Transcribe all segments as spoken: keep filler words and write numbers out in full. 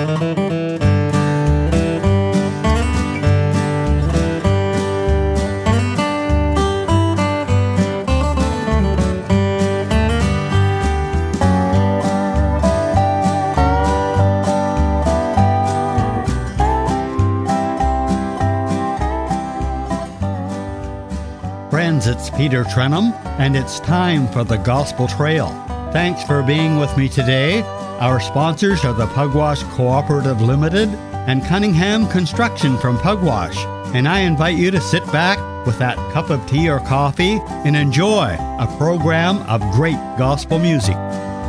Friends, it's Peter Trenum, and it's time for the Gospel Trail. Thanks for being with me today. Our sponsors are the Pugwash Cooperative Limited and Cunningham Construction from Pugwash. And I invite you to sit back with that cup of tea or coffee and enjoy a program of great gospel music.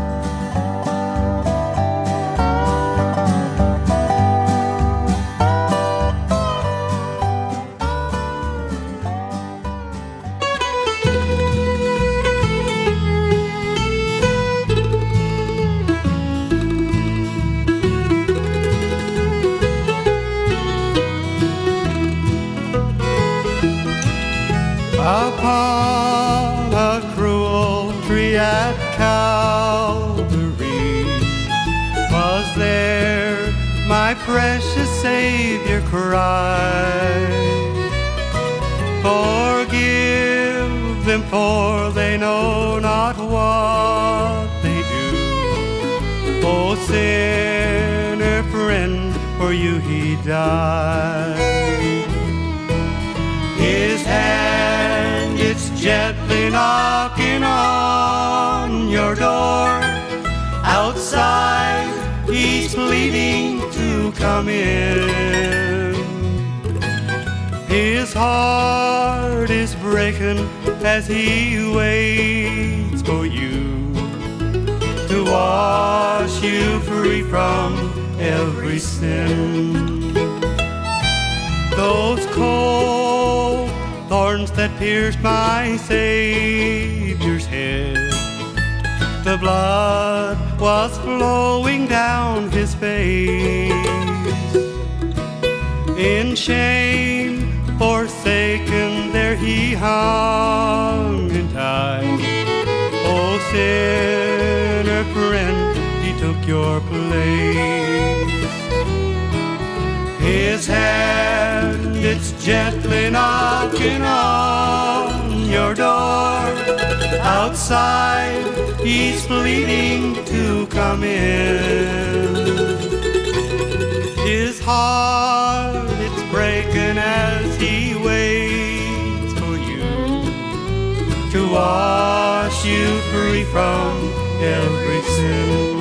Upon a cruel tree at Calvary was there my precious Savior cried, forgive them for they know not what they do. O sinner friend, for you he died. His hand, it's gently knocking on your door. Outside, he's pleading to come in. His heart is breaking as he waits for you to wash you free from every sin. Those cold thorns that pierced my Savior's head, the blood was flowing down his face. In shame, forsaken, there he hung and died. Oh, sinner friend, he took your place. His hand, it's gently knocking on your door. Outside, he's pleading to come in. His heart, it's breaking as he waits for you to wash you free from every sin.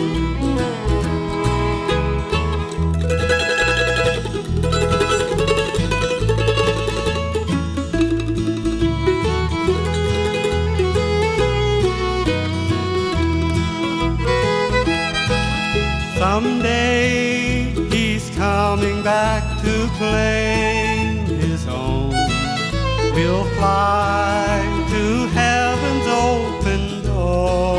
Someday he's coming back to claim his own. We'll fly to heaven's open door.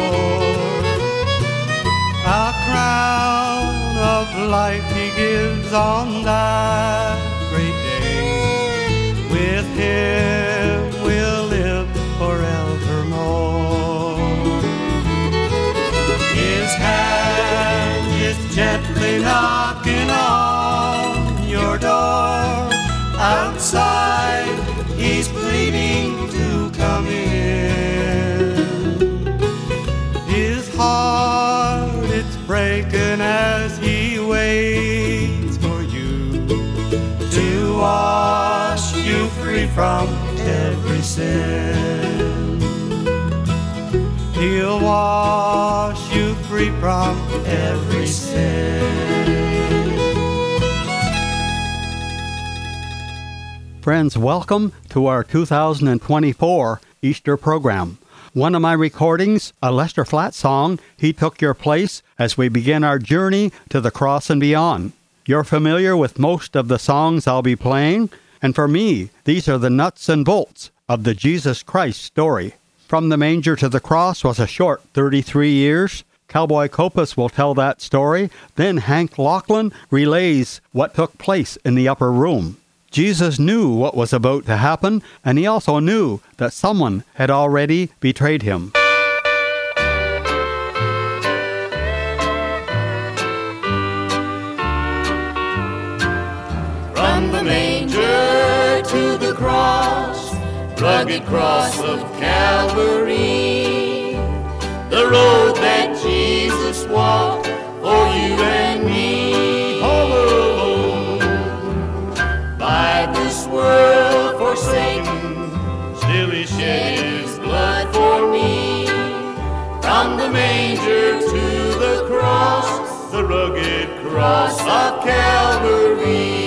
A crown of life he gives on that great day. With him we'll live forevermore. His hand is gently knocking on your door. Outside, he's pleading to come in. His heart, it's breaking as he waits for you to wash you free from every sin. He'll wash you free from every sin. Friends, welcome to our two thousand twenty-four Easter program. One of my recordings, a Lester Flatt song, He Took Your Place, as we begin our journey to the cross and beyond. You're familiar with most of the songs I'll be playing, and for me, these are the nuts and bolts of the Jesus Christ story. From the manger to the cross was a short thirty-three years. Cowboy Copas will tell that story. Then Hank Lachlan relays what took place in the upper room. Jesus knew what was about to happen, and he also knew that someone had already betrayed him. rugged cross of Calvary, the road that Jesus walked for you and me, all alone, by this world forsaken, still he shed his blood for me. From the manger to the cross, the rugged cross of Calvary.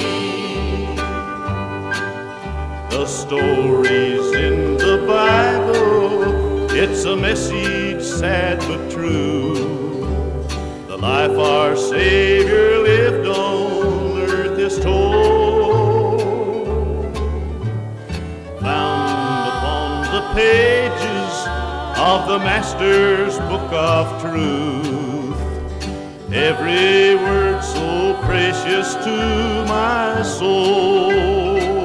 The stories in the Bible, it's a message sad but true. The life our Savior lived on earth is told, found upon the pages of the Master's book of truth. Every word so precious to my soul.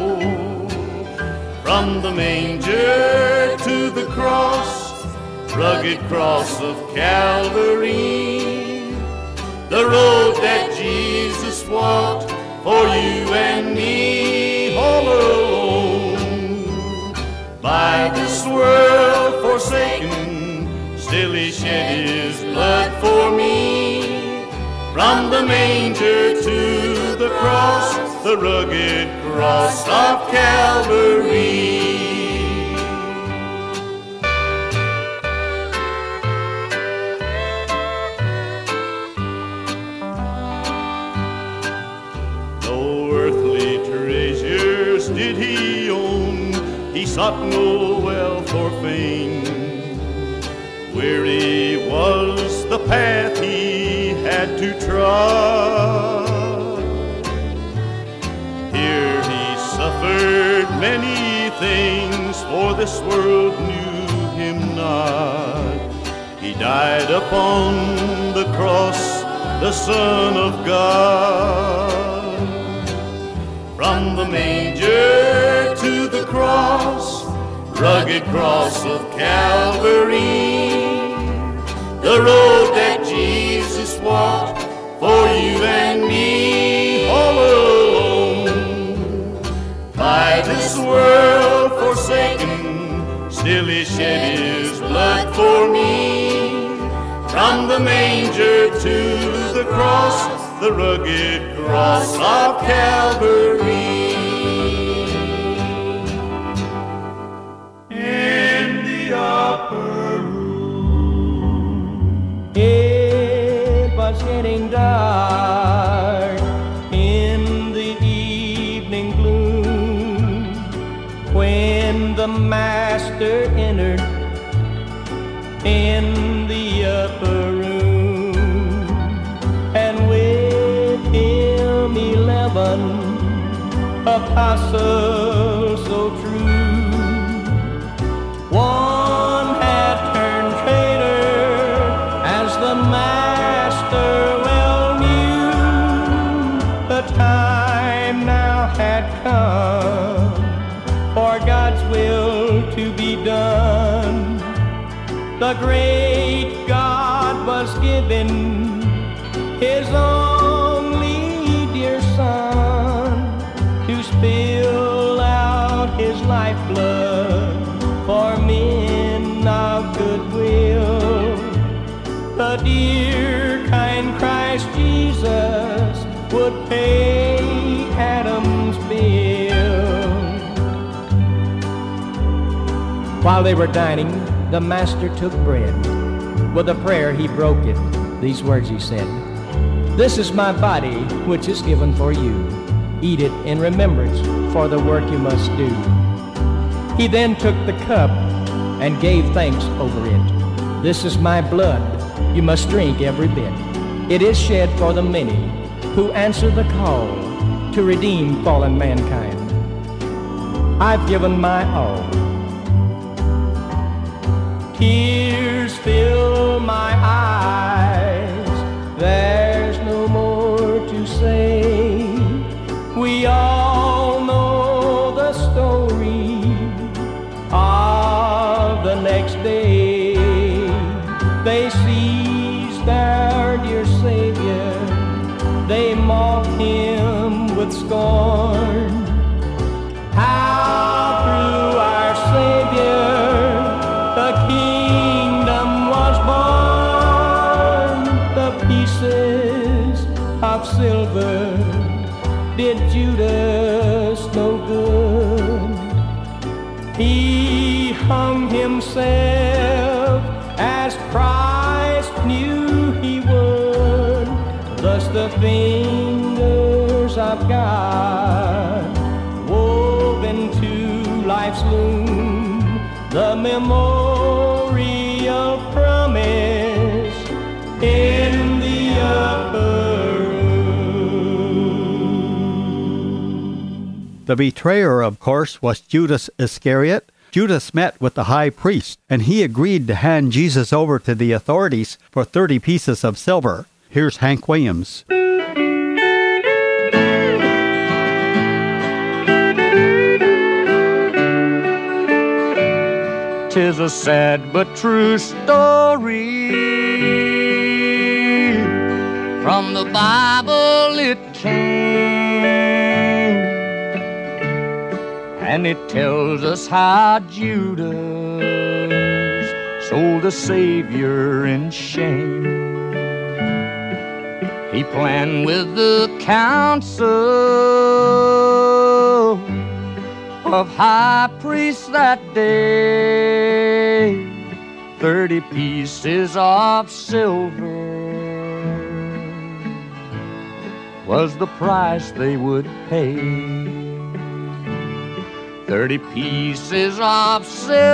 From the manger to the cross, rugged cross of Calvary, the road that Jesus walked for you and me, all alone, by this world forsaken, still he shed his blood for me. From the manger to the cross, the rugged cross of Calvary. No earthly treasures did he own, he sought no wealth or fame. Weary was the path he had to trod. Here he suffered many things, for this world knew him not. He died upon the cross, the Son of God. From the manger to the cross, rugged cross of Calvary, the road that Jesus walked for you and me, all alone, by this world forsaken, still he shed his blood for me. From the manger to the cross, the rugged cross of Calvary. In the upper room, it was getting dark in the evening gloom when the Master entered in the upper room, and with him eleven apostles so true. One had turned traitor, as the Master well knew. The time now had come for God's will to be done. The great God was given his only dear Son to spill out his lifeblood for men of goodwill. The dear kind Christ Jesus would pay Adam's bill. While they were dining, the Master took bread. With a prayer he broke it. These words he said, "This is my body, which is given for you. Eat it in remembrance for the work you must do." He then took the cup and gave thanks over it. "This is my blood. You must drink every bit. It is shed for the many who answer the call to redeem fallen mankind. I've given my all." Tears fill my eyes, there's no more to say. We all know the story of the next day. They seized our dear Savior, they mocked him with scorn. How through our sin of silver did Judas no good. He hung himself as Christ knew he would. Thus the fingers of God wove into life's loom the memorial promise in the upper room. The betrayer, of course, was Judas Iscariot. Judas met with the high priest, and he agreed to hand Jesus over to the authorities for thirty pieces of silver. Here's Hank Williams. 'Tis a sad but true story. From the Bible it came, and it tells us how Judas sold the Savior in shame. He planned with the council of high priests that day, thirty pieces of silver was the price they would pay. Thirty pieces of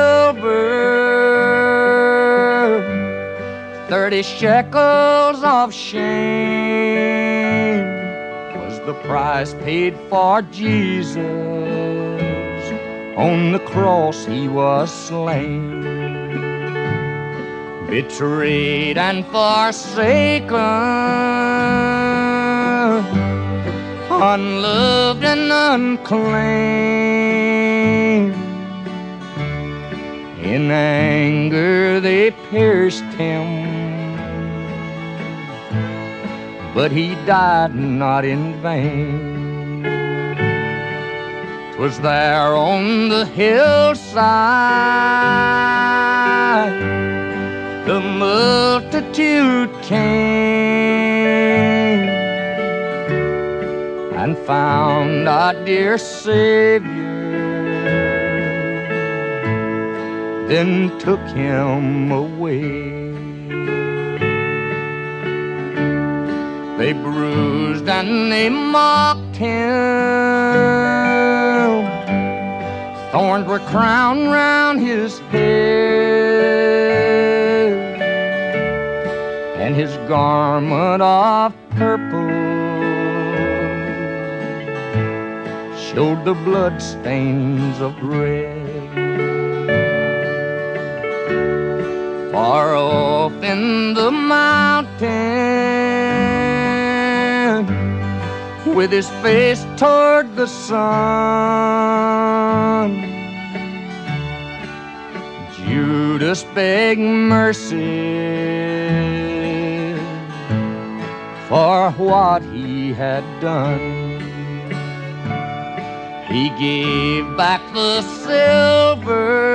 silver, thirty shekels of shame was the price paid for Jesus. On the cross he was slain, betrayed and forsaken, unloved and unclaimed. In anger they pierced him, but he died not in vain. 'Twas there on the hillside the multitude came and found our dear Savior, then took him away. They bruised and they mocked him, thorns were crowned round his head, and his garment of purple showed the blood stains of red. Far off in the mountain, with his face toward the sun, Judas begged mercy for what he had done. He gave back the silver,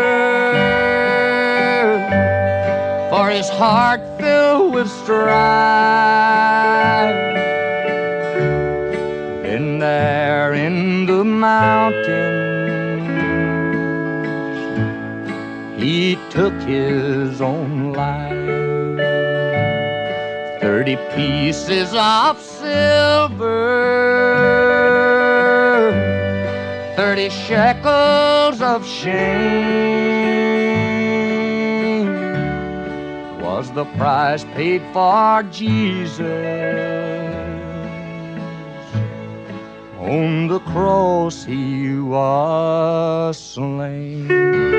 for his heart filled with strife. And there in the mountains he took his own life. Thirty pieces of silver, thirty shekels of shame was the price paid for Jesus. On the cross he was slain.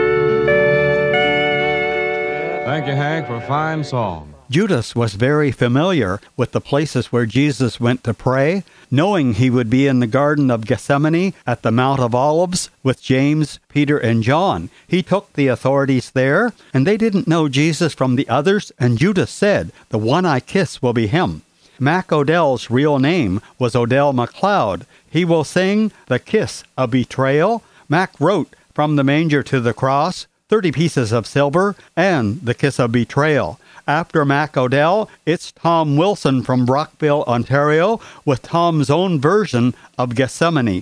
Thank you, Hank, for a fine song. Judas was very familiar with the places where Jesus went to pray, knowing he would be in the Garden of Gethsemane at the Mount of Olives with James, Peter, and John. He took the authorities there, and they didn't know Jesus from the others, and Judas said, "The one I kiss will be him." Mac Odell's real name was Odell McLeod. He will sing The Kiss of Betrayal. Mac wrote From the Manger to the Cross, thirty Pieces of Silver, and The Kiss of Betrayal. After Mac Odell, it's Tom Wilson from Brockville, Ontario, with Tom's own version of Gethsemane.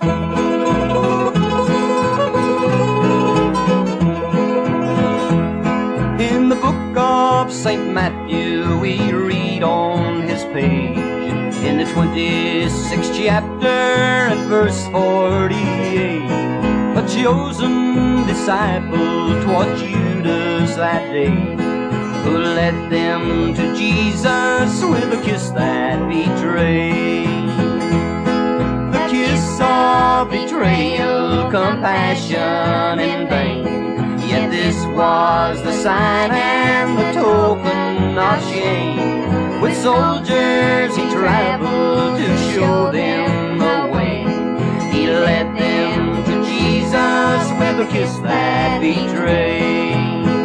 In the book of Saint Matthew, we read on his page, in the twenty-sixth chapter and verse forty-eight, a chosen disciple taught Judas that day, who led them to Jesus with a kiss that betrayed. The kiss of betrayal, compassion in vain, yet this was the sign and the token of shame. With soldiers he traveled to show them the way. He led them to Jesus with a kiss that betrayed.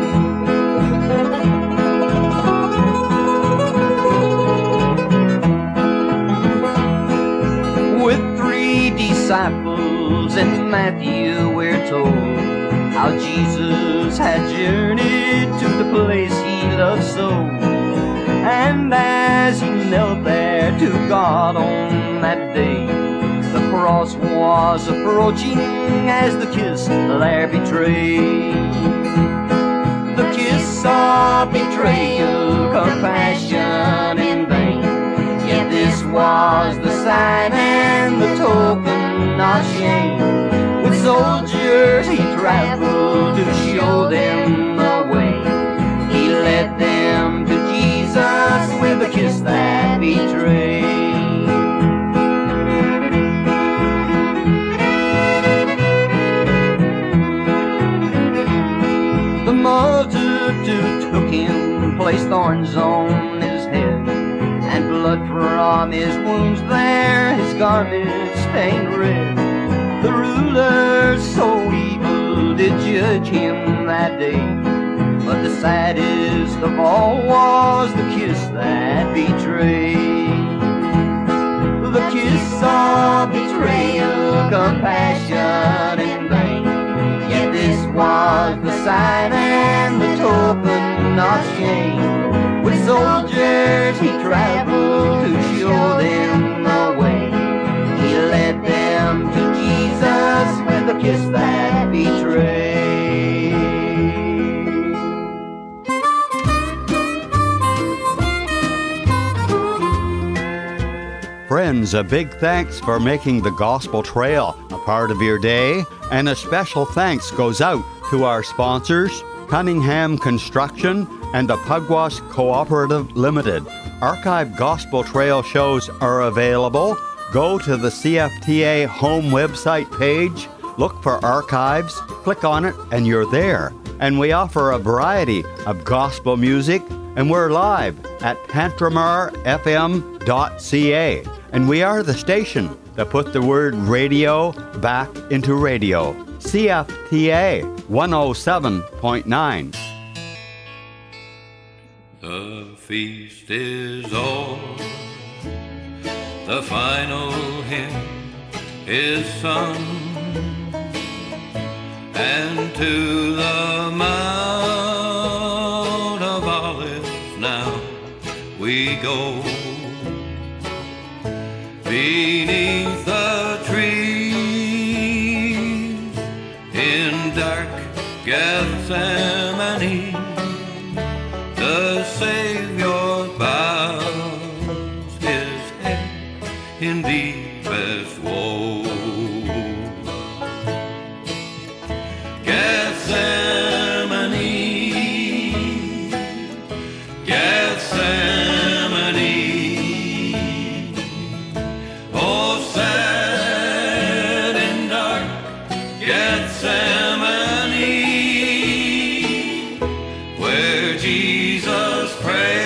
With three disciples in Matthew we're told how Jesus had journeyed to the place he loved so. And as he knelt there to God on that day, the cross was approaching as the kiss there betrayed. The kiss of betrayal, compassion in vain, yet this was the sign and the token of shame. With soldiers he traveled to show them the way. He led them to Jesus with a kiss that betrayed. The multitude took him, placed thorns on his head, and blood from his wounds there his garments stained red. The rulers so evil did judge him that day, but the saddest of all was the kiss that betrayed. The kiss of betrayal, compassion in vain, yet this was the sign and the token of shame. With soldiers he traveled to show them the way. He led them to Jesus with a kiss that betrayed. Friends, a big thanks for making the Gospel Trail a part of your day, and a special thanks goes out to our sponsors, Cunningham Construction and the Pugwash Cooperative Limited. Archive Gospel Trail shows are available. Go to the C F T A home website page, look for archives, click on it, and you're there. And we offer a variety of gospel music, and we're live at pantramar f m dot c a. And we are the station that put the word radio back into radio. C F T A one oh seven point nine. The feast is o'er, the final hymn is sung, and to the Mount of Olives now we go. Beneath the trees in dark Gethsemane, the Savior bows his head in deepest woe. Gethsemane, Gethsemane, oh sad and dark Gethsemane, where Jesus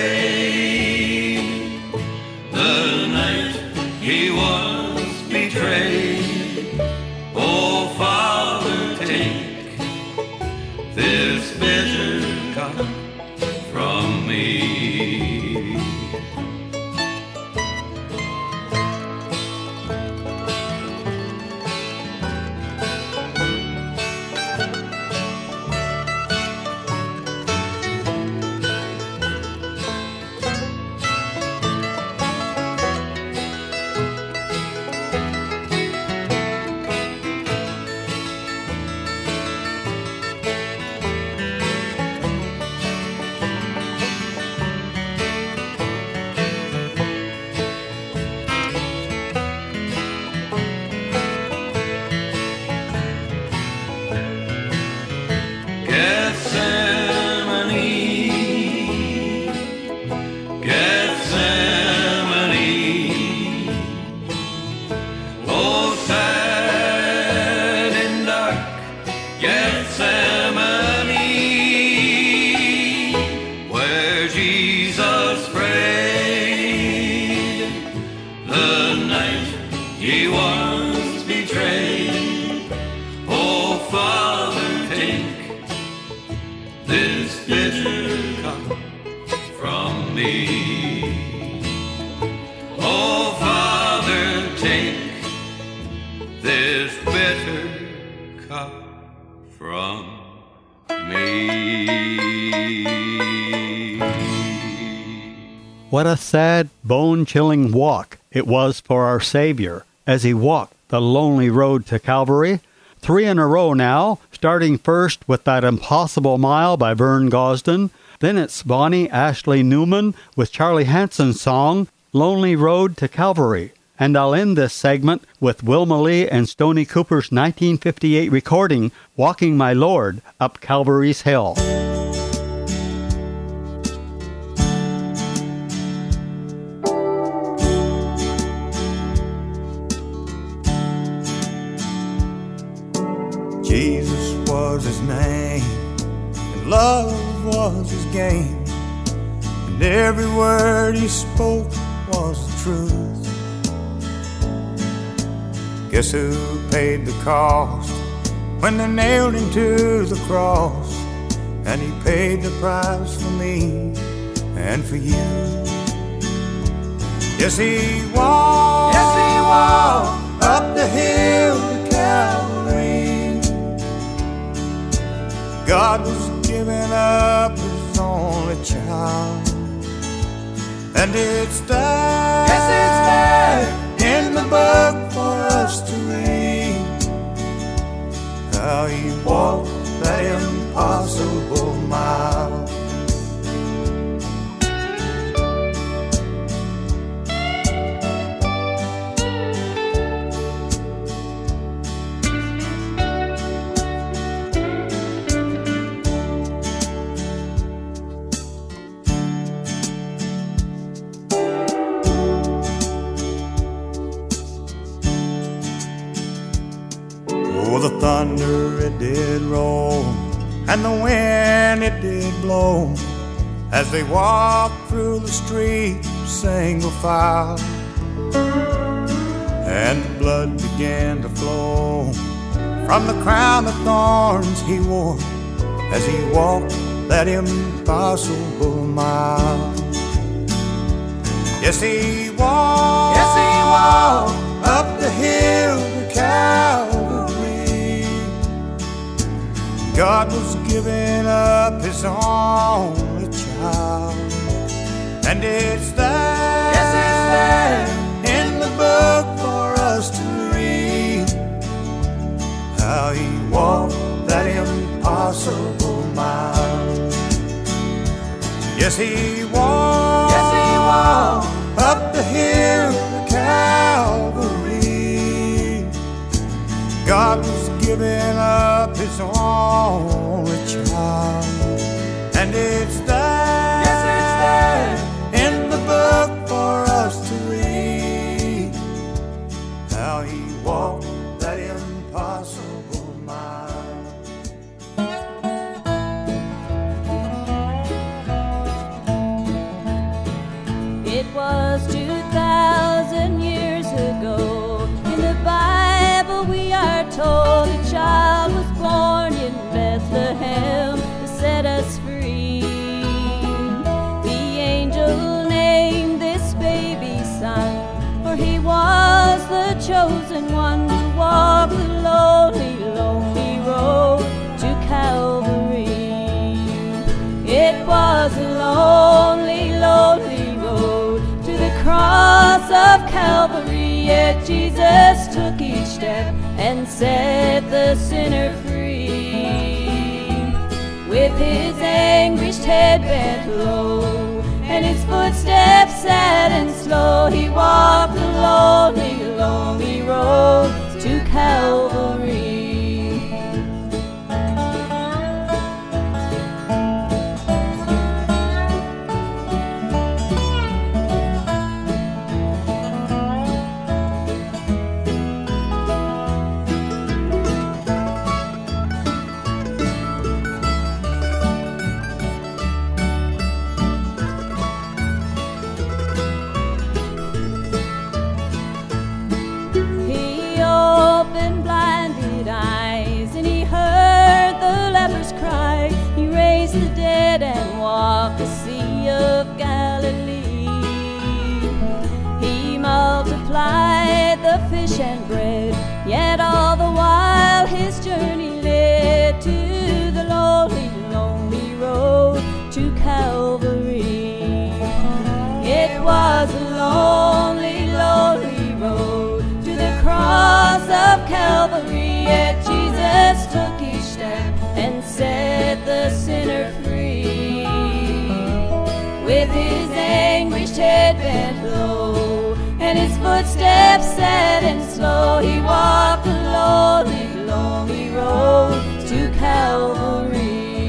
prayed the night he was betrayed. Oh Father, take this bitter cup from me. What a sad, bone-chilling walk it was for our Savior as he walked the lonely road to Calvary. Three in a row now, starting first with That Impossible Mile by Vern Gosdin. Then it's Bonnie Ashley Newman with Charlie Hanson's song, Lonely Road to Calvary. And I'll end this segment with Wilma Lee and Stoney Cooper's nineteen fifty-eight recording, Walking My Lord Up Calvary's Hill. Jesus was his name, and love was his game, and every word he spoke was the truth. Guess who paid the cost when they nailed him to the cross? And he paid the price for me and for you. Yes, he walked, yes, he walked up the hill to Calvary. God was giving up his only child, and it's there, yes, it's there in the book for us to read, how he walked that impossible mile. The thunder it did roll, and the wind it did blow, as they walked through the street single file, and the blood began to flow from the crown of thorns he wore, as he walked that impossible mile. Yes, he walked, yes, he walked up the hill to Calvary. God was giving up his only child, and it's there, yes, it's there in the book for us to read, how he walked that impossible mile. Yes, he walked, yes, he walked up the hill to Calvary. God was giving up his only child, and it's there, yes, it's there in the book for us to read, how he walked that impossible mile. It was two thousand years ago. In the Bible we are told a child was born in Bethlehem to set us free. The angel named this baby son, for he was the chosen one to walk the lonely, lonely road to Calvary. It was a lonely, lonely road to the cross of Calvary, yet Jesus took each step and set the sinner free. With his anguished head bent low and his footsteps sad and slow, he walked the lonely, lonely road to Calvary. head bent low, and his footsteps sad and slow. He walked the lonely, lonely road to Calvary.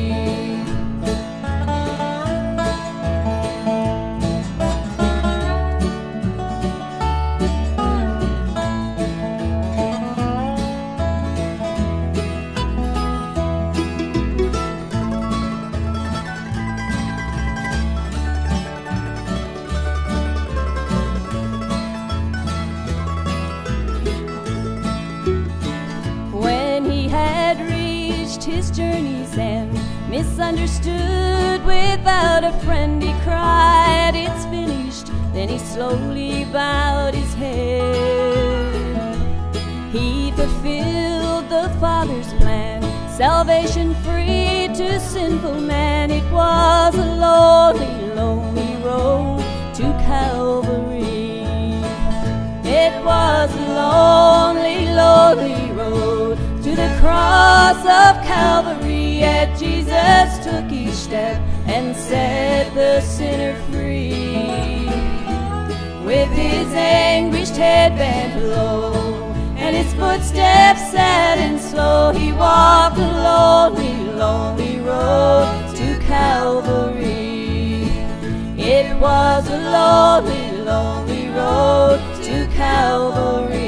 His journey's end, misunderstood without a friend, he cried, "It's finished." Then he slowly bowed his head. He fulfilled the Father's plan, salvation free to sinful man. It was a lonely, lonely road to Calvary. It was a lonely, lonely road to the cross of Calvary. Yet Jesus took each step and set the sinner free. With his anguished head bent low, and his footsteps sad and slow, he walked the lonely, lonely road to Calvary. It was a lonely, lonely road to Calvary.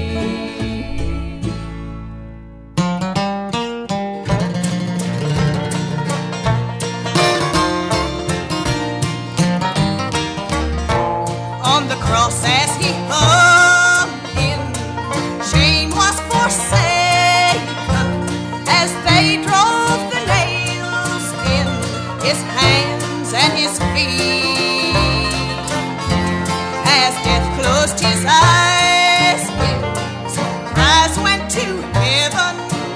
Cross as he hung in, shame was forsaken as they drove the nails in his hands and his feet. As death closed his eyes, his eyes went to heaven.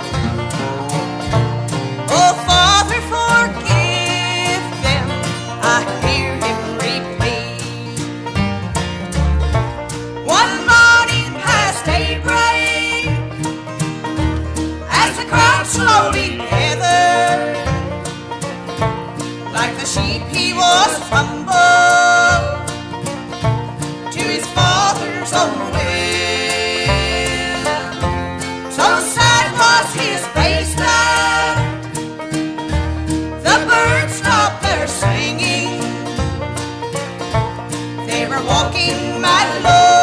Oh, Father, forgive them, I hear him repeat. One morning past daybreak, as the crowd slowly gathered, like the sheep he was humble to his Father's own will. So sad was his face that the birds stopped their singing. They were walking my Lord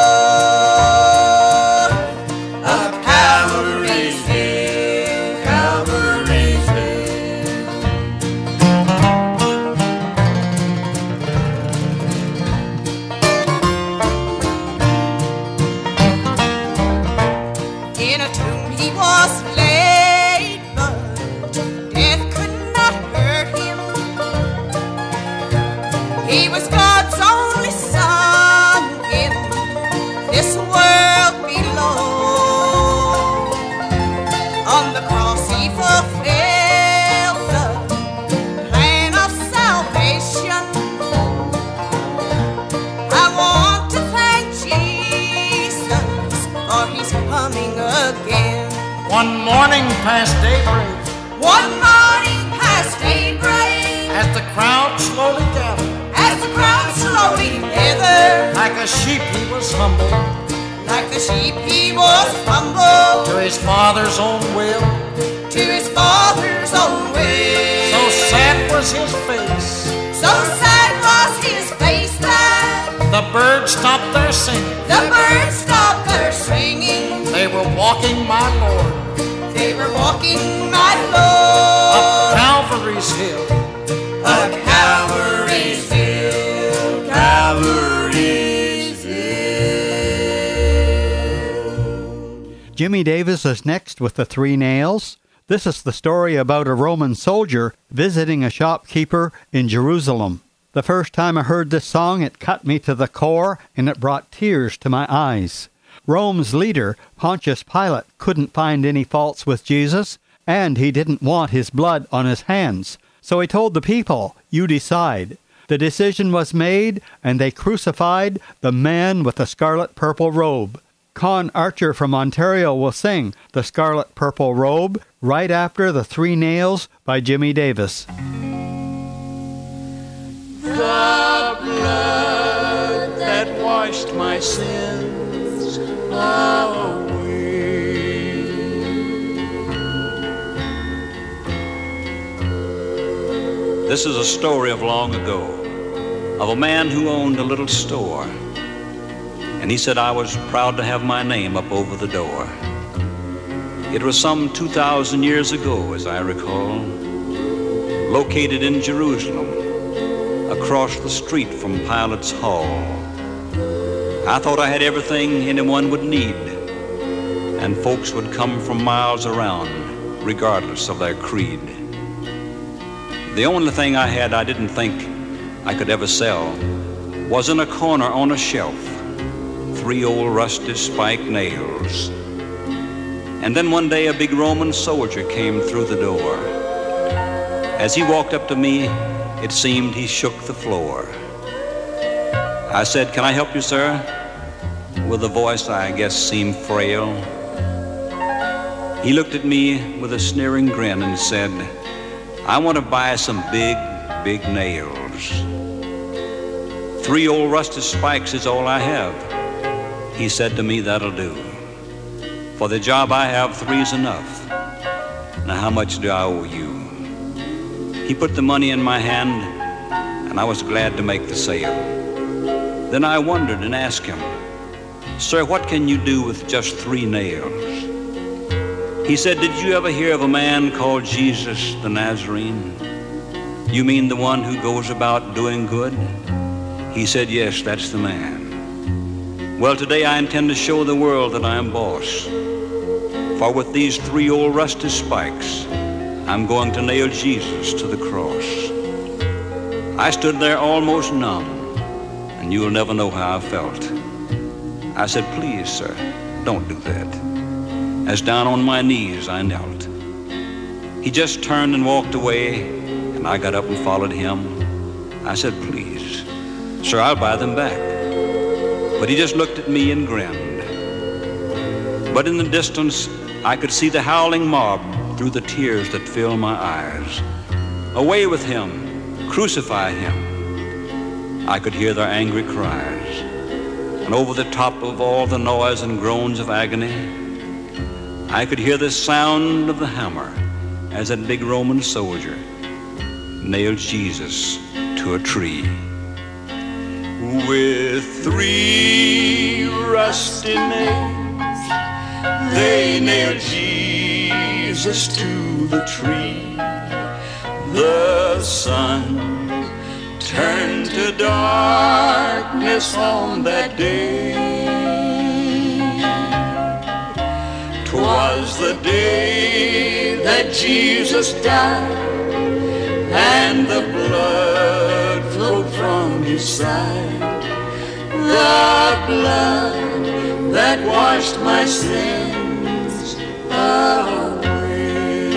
One morning past daybreak, one morning past daybreak, as the crowd slowly gathered, as the crowd slowly gathered, like a sheep he was humble, like the sheep he was humble, to his Father's own will, to his Father's own will. So sad was his face, so sad was his face that the birds stopped their singing, the birds stopped their singing. They were walking my Lord, they were walking my Lord, up Calvary's hill, up Calvary's hill, Calvary's hill. Jimmy Davis is next with the Three Nails. This is the story about a Roman soldier visiting a shopkeeper in Jerusalem. The first time I heard this song, it cut me to the core, and it brought tears to my eyes. Rome's leader, Pontius Pilate, couldn't find any faults with Jesus, and he didn't want his blood on his hands. So he told the people, "You decide." The decision was made, and they crucified the man with the scarlet-purple robe. Con Archer from Ontario will sing the Scarlet-Purple Robe right after the Three Nails by Jimmy Davis. The blood washed my sins away. This is a story of long ago, of a man who owned a little store. And he said I was proud to have my name up over the door. It was some two thousand years ago, as I recall, located in Jerusalem, across the street from Pilate's Hall. I thought I had everything anyone would need, and folks would come from miles around, regardless of their creed. The only thing I had I didn't think I could ever sell was in a corner on a shelf, three old rusty spike nails. And then one day a big Roman soldier came through the door. As he walked up to me, it seemed he shook the floor. I said, "Can I help you, sir?" With a voice I guess seemed frail. He looked at me with a sneering grin and said, "I want to buy some big, big nails. Three old rusty spikes is all I have." He said to me, "That'll do. For the job I have, three's enough. Now how much do I owe you?" He put the money in my hand, and I was glad to make the sale. Then I wondered and asked him, "Sir, what can you do with just three nails?" He said, "Did you ever hear of a man called Jesus the Nazarene? You mean the one who goes about doing good?" He said, "Yes, that's the man. Well, today I intend to show the world that I am boss. For with these three old rusty spikes, I'm going to nail Jesus to the cross." I stood there almost numb, and you'll never know how I felt. I said, "Please, sir, don't do that." As down on my knees I knelt. He just turned and walked away, and I got up and followed him. I said, "Please, sir, I'll buy them back." But he just looked at me and grinned. But in the distance, I could see the howling mob through the tears that filled my eyes. "Away with him! Crucify him!" I could hear their angry cries. And over the top of all the noise and groans of agony, I could hear the sound of the hammer as that big Roman soldier nailed Jesus to a tree. With three rusty nails, they nailed Jesus to the tree. The sun turned to darkness on that day. 'Twas the day that Jesus died, and the blood flowed from his side. The blood that washed my sins away.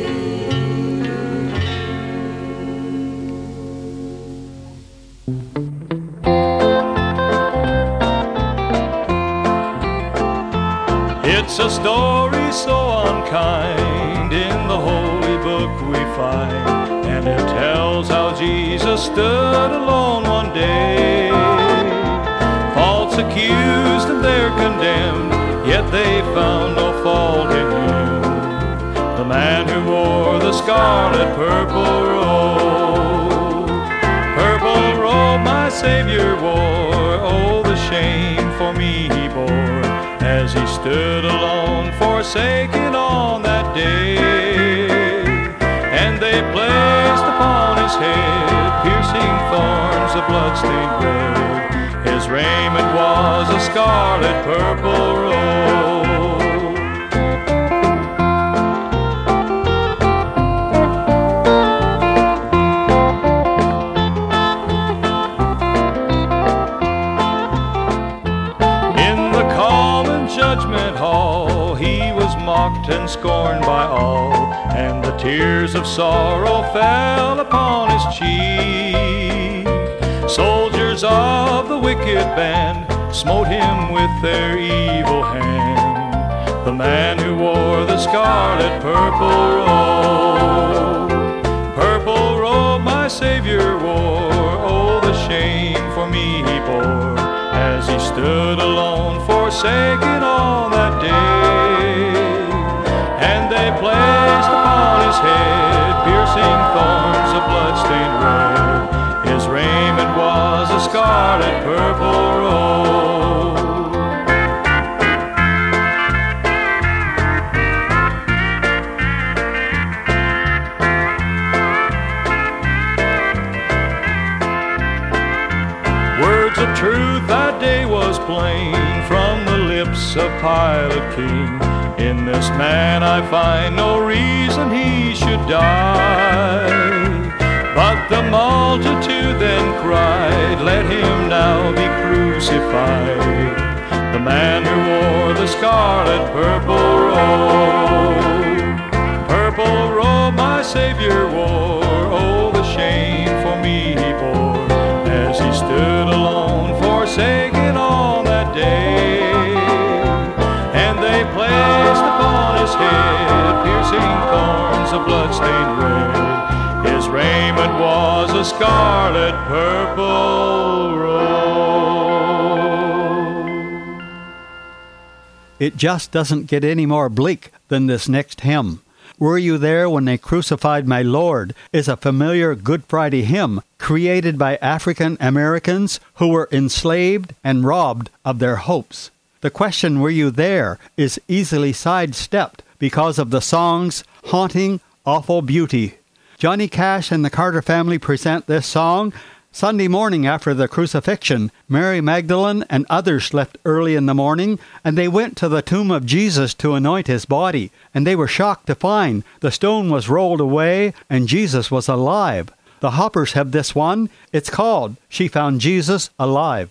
It's a story so unkind in the holy book we find, and it tells how Jesus stood alone one day. False accused and they're condemned, yet they found no fault in him. The man who wore the scarlet purple robe, purple robe my Savior wore. Oh, the shame for me he bore, as he stood alone, forsaken on that day. And they placed upon his head piercing thorns of blood-stained red. His raiment was a scarlet purple robe. In the common judgment hall, he was mocked and scorned by all, and the tears of sorrow fell upon his cheek. Soldiers of the wicked band smote him with their evil hand. The man who wore the scarlet purple robe, purple robe my Savior wore. Oh, the shame for me he bore, as as he stood alone, forsaken on that day. And they placed upon his head piercing thorns of blood-stained red. His raiment was a scarlet purple robe. Words of truth that day was plain from the lips of Pilate King. In this man I find no reason he should die. But the multitude then cried, let him now be crucified. The man who wore the scarlet purple robe. Purple robe my Savior wore, oh the shame for me he bore, as he stood alone, forsaken on that day. And they placed upon his head piercing thorns of blood-stained red. His raiment was a scarlet purple robe. It just doesn't get any more bleak than this next hymn. Were You There When They Crucified My Lord is a familiar Good Friday hymn created by African Americans who were enslaved and robbed of their hopes. The question, were you there, is easily sidestepped because of the song's haunting, awful beauty. Johnny Cash and the Carter family present this song. Sunday morning after the crucifixion, Mary Magdalene and others left early in the morning, and they went to the tomb of Jesus to anoint his body, and they were shocked to find the stone was rolled away and Jesus was alive. The Hoppers have this one. It's called She Found Jesus Alive.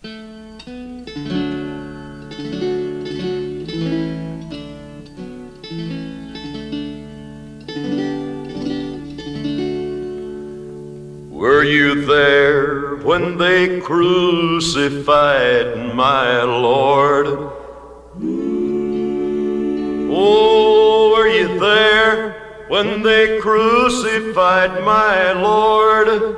Were you there when they crucified my Lord? Oh, were you there when they crucified my Lord?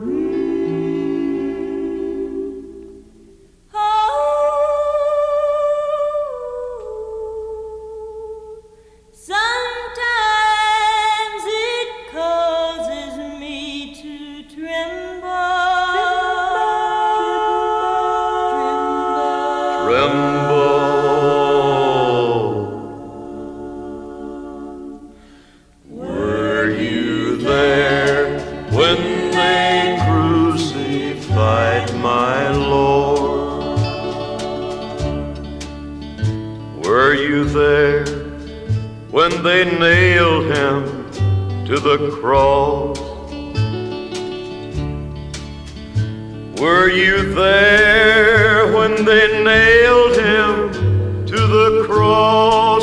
When they nailed him to the cross, were you there when they nailed him to the cross?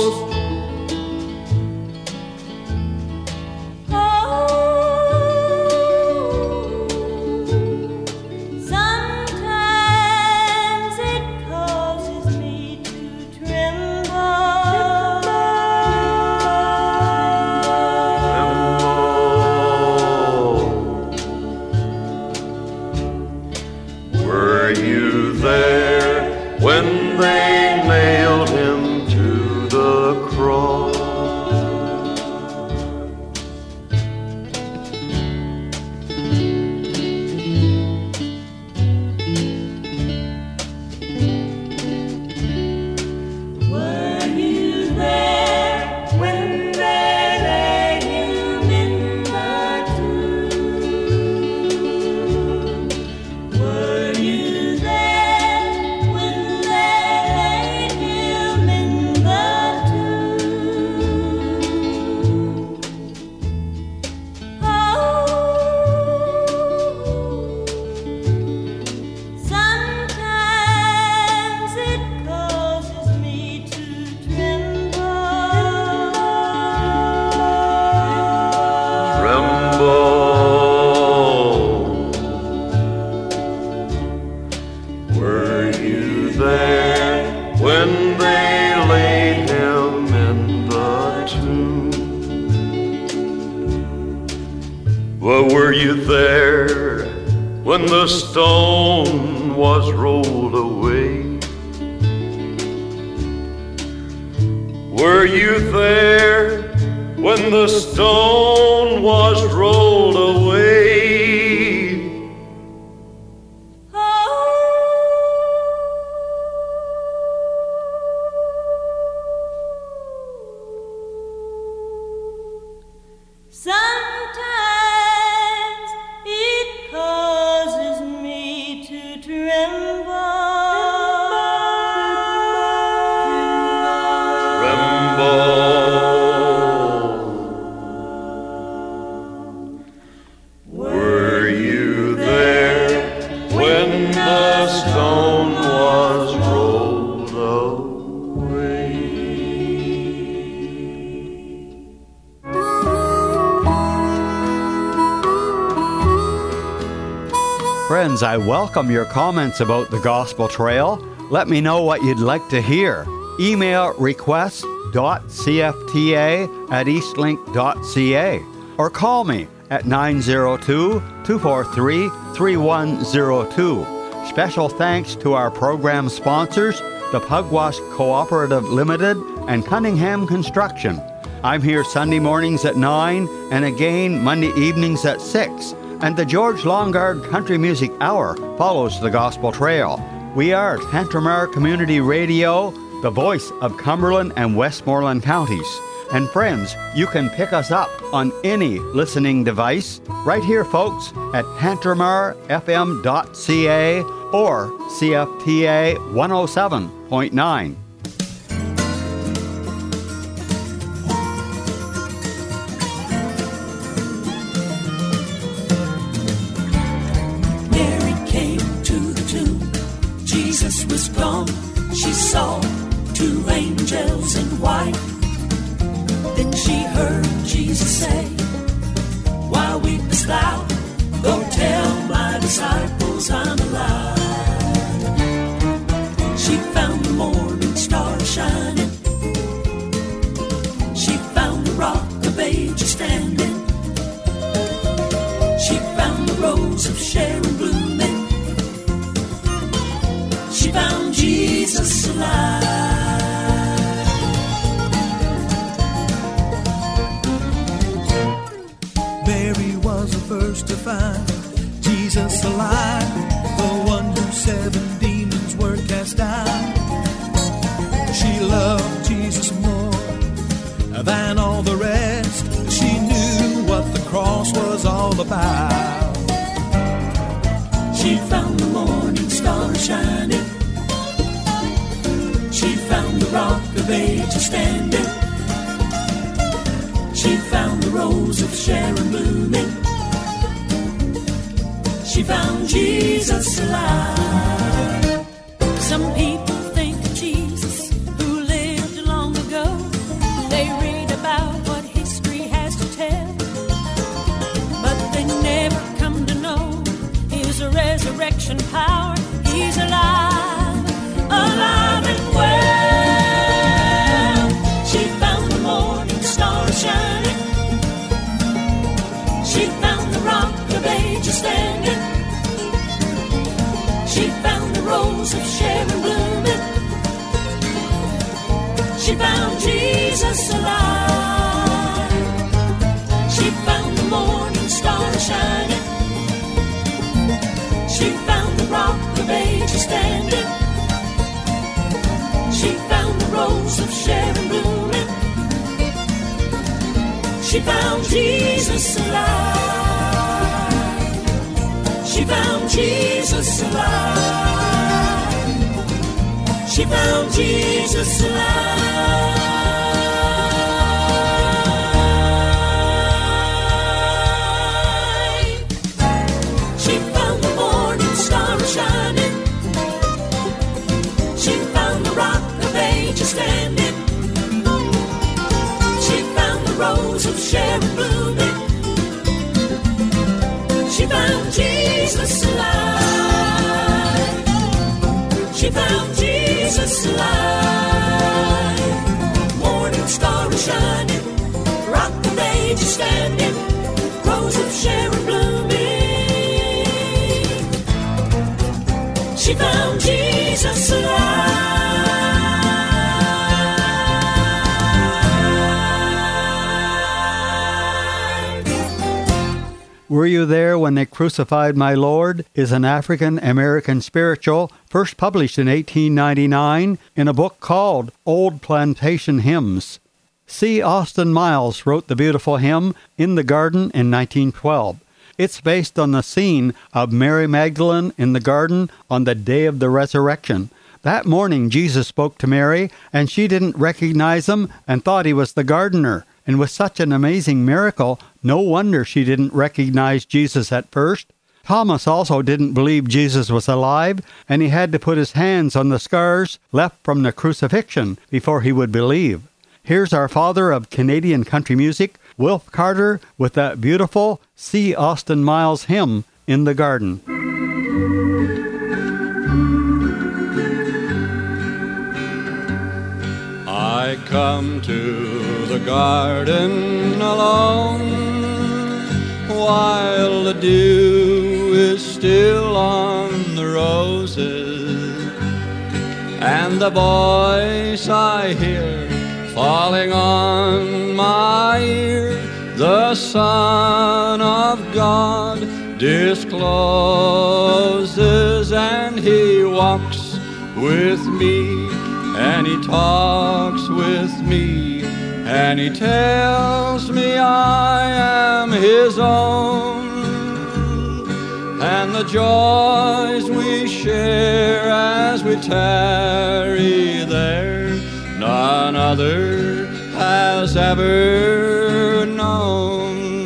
When the stone was rolled away, Were you there when the stone was rolled away? Sometimes it causes me to tremble. Were you there when the stone was rolled away? Friends, I welcome your comments about the Gospel Trail. Let me know what you'd like to hear. Email request.cfta at eastlink.ca or call me at nine zero two, two four three, three one zero two. Special thanks to our program sponsors, the Pugwash Cooperative Limited and Cunningham Construction. I'm here Sunday mornings at nine and again Monday evenings at six. And the George Longard Country Music Hour follows the Gospel Trail. We are Tantramar Community Radio, the voice of Cumberland and Westmoreland counties. And friends, you can pick us up on any listening device right here, folks, at tantramar f m dot c a or C F T A one oh seven point nine. Mary came to the tomb. Jesus was gone. She saw two angels in white. Then she heard Jesus say, "Why weepest thou? Go tell my disciples I'm alive." She found the morning star shining. She found the rock of ages standing. She found the rose of Sharon blooming. She found Jesus alive. Mary was the first to find Jesus alive, the one whose seven demons were cast out. She loved Jesus more than all the rest. She knew what the cross was all about. She found the morning star shining. She found the rock of ages standing. She found the rose of Sharon blooming. She found Jesus alive. Some people think of Jesus who lived long ago. They read about what history has to tell, but they never come to know his resurrection power. He's alive, alive and well. She found the morning star shining. She found the rock of ages standing. She found the rose of Sharon blooming. She found Jesus alive. She found the morning star shining. She found the rock of ages standing. She found the rose of Sharon blooming. She found Jesus alive. She found Jesus alive. She found Jesus alive. She found the morning star shining. She found the rock of ages standing. She found the rose of Sharon blooming. She found Jesus alive. She found Jesus alive. Morning star is shining. Rock of ages standing. Rose of Sharon blooming. She found Jesus alive. Were You There When They Crucified My Lord is an African-American spiritual first published in eighteen ninety-nine in a book called Old Plantation Hymns. C. Austin Miles wrote the beautiful hymn In the Garden in nineteen twelve. It's based on the scene of Mary Magdalene in the garden on the day of the resurrection. That morning Jesus spoke to Mary, and she didn't recognize him and thought he was the gardener. And with such an amazing miracle, no wonder she didn't recognize Jesus at first. Thomas also didn't believe Jesus was alive, and he had to put his hands on the scars left from the crucifixion before he would believe. Here's our father of Canadian country music, Wilf Carter, with that beautiful C. Austin Miles hymn, In the Garden. I come to the garden alone while the dew is still on the roses, and the voice I hear falling on my ear, the Son of God discloses, and he walks with me, and he talks with me, and he tells me I am his own, and the joys we share as we tarry there, none other has ever known.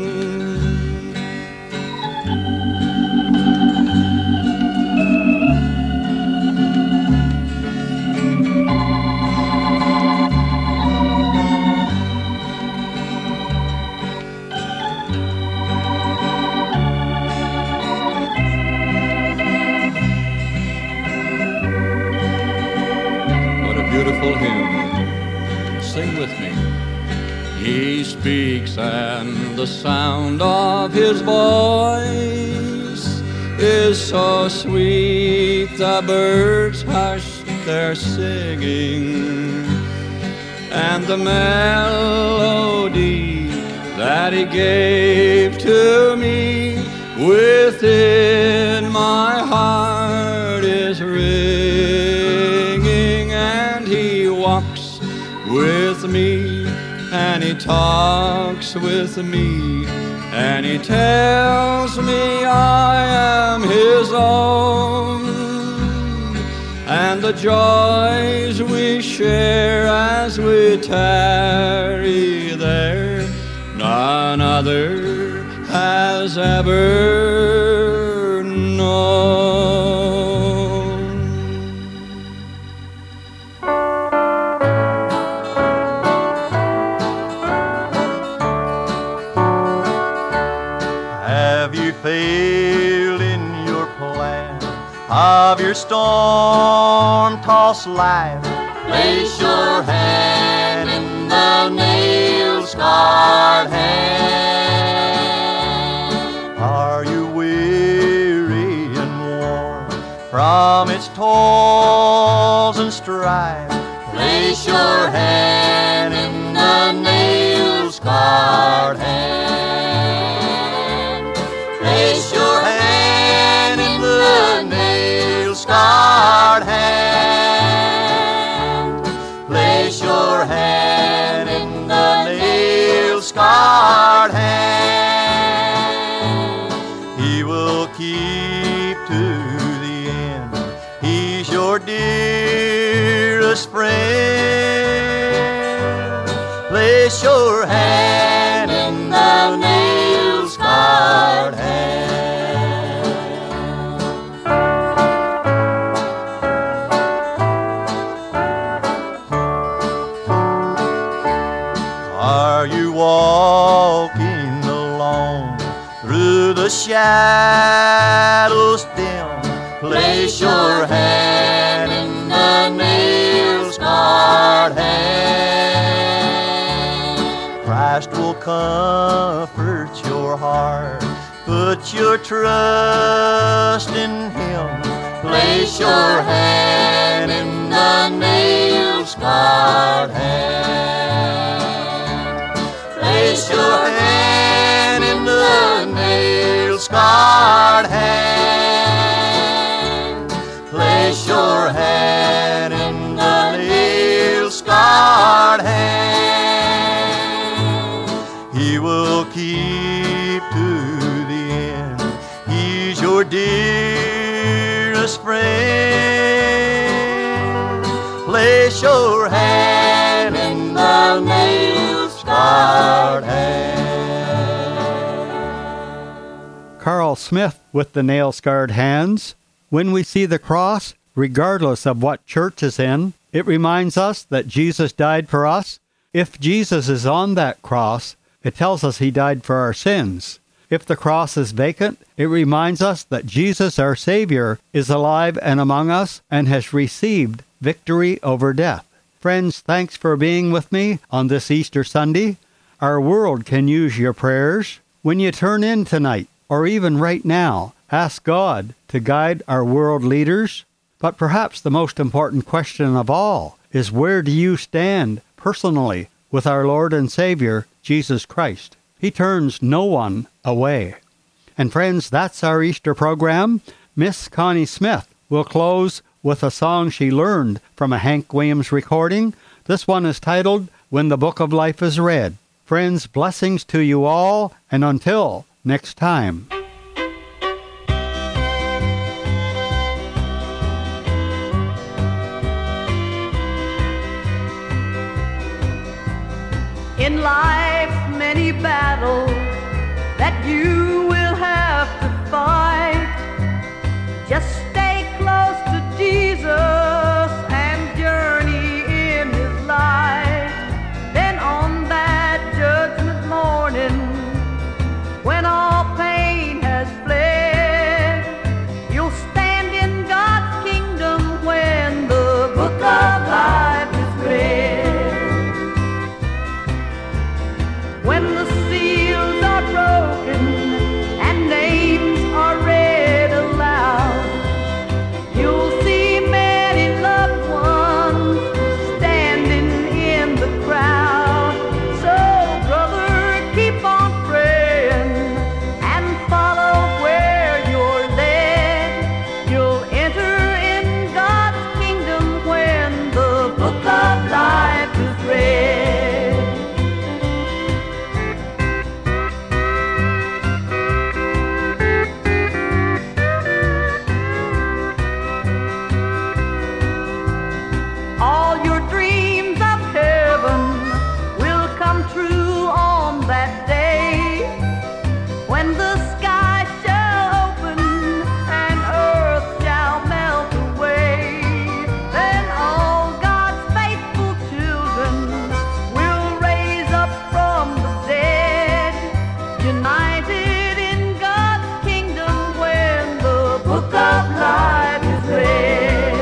Beautiful hymn, sing with me. He speaks and the sound of his voice is so sweet the birds hush their singing, and the melody that he gave to me within my heart is ringing, and he walks with me, and he talks with me, and he tells me I am his own, and the joys we share as we tarry there, none other has ever known. Have you failed in your plan of your storm-tossed life? Place your hand in the nail-scarred hand. Are you weary and worn from its toils and strife? Place your hand in the nail-scarred hand. Place your hand in the nail-scarred hand. Place your hand in the nail-scarred hand. He will keep to the end. He's your dearest friend. Place your hand in the nail-scarred hand. Are you walking alone through the shadows dim? Place your hand in the nail-scarred hand. Christ will comfort your heart. Put your trust in Him. Place your hand in the nail-scarred hand. Place your hand in the nail L. Smith with the nail-scarred hands. When we see the cross, regardless of what church is in, it reminds us that Jesus died for us. If Jesus is on that cross, it tells us he died for our sins. If the cross is vacant, it reminds us that Jesus, our Savior, is alive and among us and has received victory over death. Friends, thanks for being with me on this Easter Sunday. Our world can use your prayers. When you turn in tonight, or even right now, ask God to guide our world leaders. But perhaps the most important question of all is, where do you stand personally with our Lord and Savior, Jesus Christ? He turns no one away. And friends, that's our Easter program. Miss Connie Smith will close with a song she learned from a Hank Williams recording. This one is titled, When the Book of Life is Read. Friends, blessings to you all, and until next time. In life's many battles that you will have to fight, just stay close to Jesus and journey in his light. Then on that judgment morning, when all pain has fled, you'll stand in God's kingdom when the book of life is read. When the seals are broken and names are read aloud, you'll see many loved ones standing in the crowd. So, brother, keep on praying and follow where you're led. You'll enter in God's kingdom when the book of life is read. All your dreams of heaven will come true on that day, when the sky shall open and earth shall melt away. Then all God's faithful children will raise up from the dead, united in God's kingdom when the book of life is read.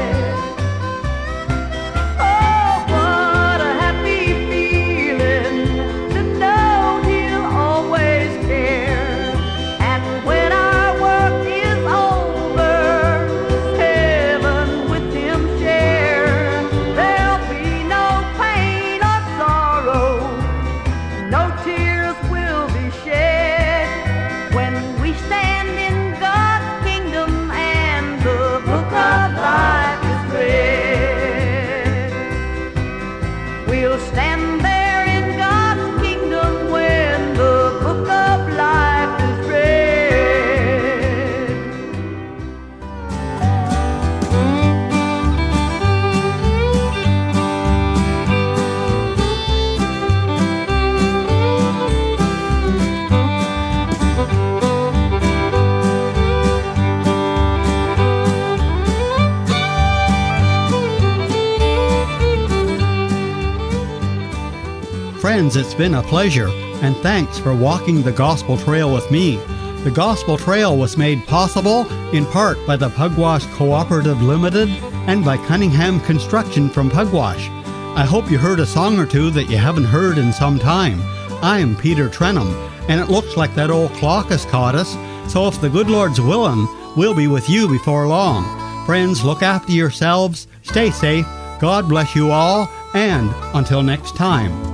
Friends, it's been a pleasure, and thanks for walking the Gospel Trail with me. The Gospel Trail was made possible in part by the Pugwash Cooperative Limited and by Cunningham Construction from Pugwash. I hope you heard a song or two that you haven't heard in some time. I'm Peter Trenum, and it looks like that old clock has caught us, so if the good Lord's willing, we'll be with you before long. Friends, look after yourselves, stay safe, God bless you all, and until next time.